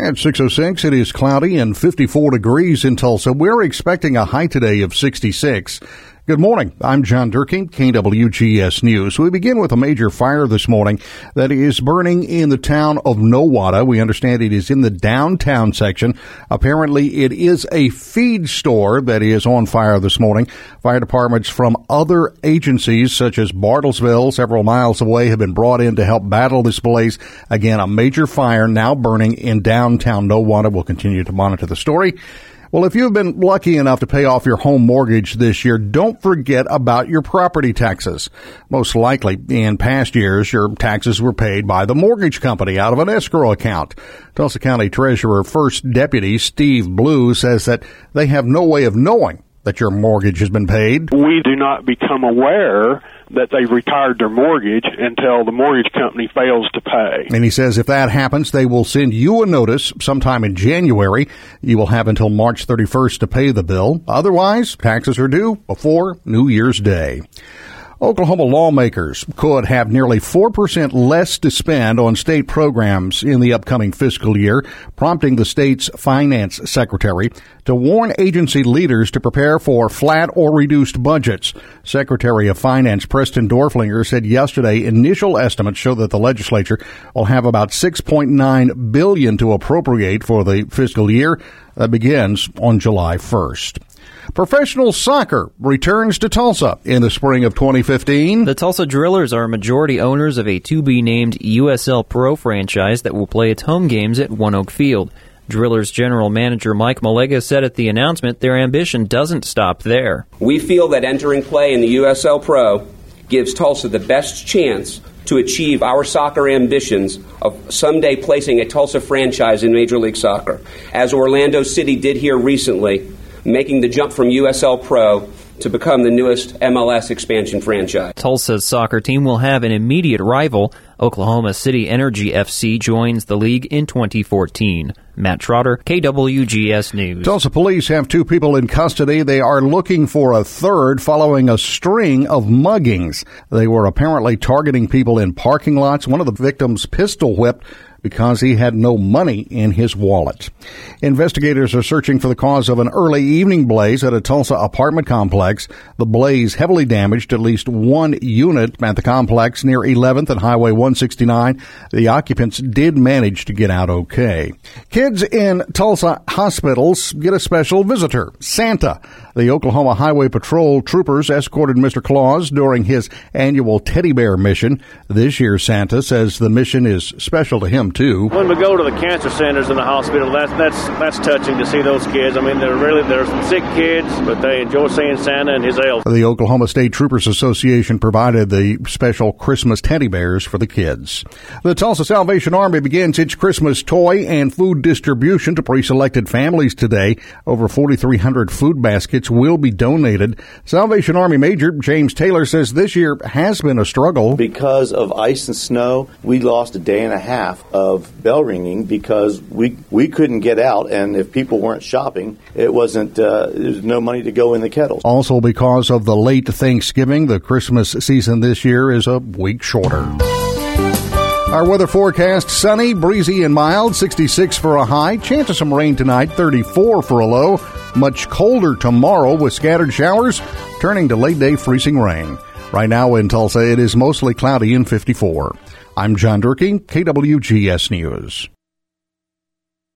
At 6:06, it is cloudy and 54 degrees in Tulsa. We're expecting a high today of 66. Good morning. I'm John Durkin, KWGS News. We begin with a major fire this morning that is burning in the town of Nowata. We understand it is in the downtown section. Apparently, it is a feed store that is on fire this morning. Fire departments from other agencies, such as Bartlesville, several miles away, have been brought in to help battle this blaze. Again, a major fire now burning in downtown Nowata. We'll continue to monitor the story. Well, if you've been lucky enough to pay off your home mortgage this year, don't forget about your property taxes. Most likely, in past years, your taxes were paid by the mortgage company out of an escrow account. Tulsa County Treasurer First Deputy Steve Blue says that they have no way of knowing that your mortgage has been paid. We do not become aware that they've retired their mortgage until the mortgage company fails to pay. And he says if that happens, they will send you a notice sometime in January. You will have until March 31st to pay the bill. Otherwise, taxes are due before New Year's Day. Oklahoma lawmakers could have nearly 4% less to spend on state programs in the upcoming fiscal year, prompting the state's finance secretary to warn agency leaders to prepare for flat or reduced budgets. Secretary of Finance Preston Dorflinger said yesterday initial estimates show that the legislature will have about $6.9 billion to appropriate for the fiscal year that begins on July 1st. Professional soccer returns to Tulsa in the spring of 2015. The Tulsa Drillers are majority owners of a to-be-named USL Pro franchise that will play its home games at One Oak Field. Drillers general manager Mike Malega said at the announcement their ambition doesn't stop there. We feel that entering play in the USL Pro gives Tulsa the best chance to achieve our soccer ambitions of someday placing a Tulsa franchise in Major League Soccer, as Orlando City did here recently, making the jump from USL Pro to become the newest MLS expansion franchise. Tulsa's soccer team will have an immediate rival. Oklahoma City Energy FC joins the league in 2014. Matt Trotter, KWGS News. Tulsa police have 2 people in custody. They are looking for a third following a string of muggings. They were apparently targeting people in parking lots. One of the victims pistol whipped because he had no money in his wallet. Investigators are searching for the cause of an early evening blaze at a Tulsa apartment complex. The blaze heavily damaged at least one unit at the complex near 11th and Highway 169. The occupants did manage to get out okay. Kids in Tulsa hospitals get a special visitor, Santa. The Oklahoma Highway Patrol troopers escorted Mr. Claus during his annual teddy bear mission. This year, Santa says the mission is special to him, too. When we go to the cancer centers in the hospital, that's touching to see those kids. I mean, they're some sick kids, but they enjoy seeing Santa and his elf. The Oklahoma State Troopers Association provided the special Christmas teddy bears for the kids. The Tulsa Salvation Army begins its Christmas toy and food distribution to pre-selected families today. Over 4,300 food baskets will be donated. Salvation Army Major James Taylor says this year has been a struggle. Because of ice and snow, we lost a day and a half of bell ringing because we couldn't get out, and if people weren't shopping, it wasn't there's no money to go in the kettles. Also because of the late Thanksgiving, the Christmas season this year is a week shorter. Our weather forecast, sunny, breezy, and mild, 66 for a high. Chance of some rain tonight, 34 for a low. Much colder tomorrow with scattered showers, turning to late-day freezing rain. Right now in Tulsa, it is mostly cloudy and 54. I'm John Durkin, KWGS News.